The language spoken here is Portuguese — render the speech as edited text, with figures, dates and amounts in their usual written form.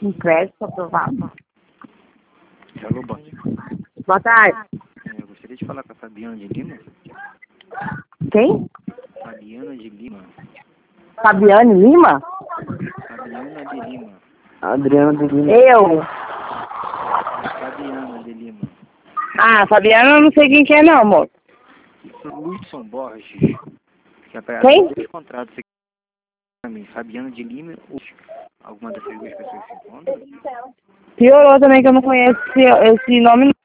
com crédito aprovado. Alô, bom dia. Boa tarde. Eu gostaria de falar com a Fabiana de Lima. Quem? Fabiana de Lima. Fabiane Lima? Fabiana de Lima. Adriana de Lima. Eu. Fabiana de Lima. Ah, Fabiana eu não sei quem que é não, moço. Luizson Borges. Que é Quem? dois contratos aqui pra mim. Fabiana de Lima ou alguma dessas duas pessoas se encontram? Piorou também que eu não conheço esse nome.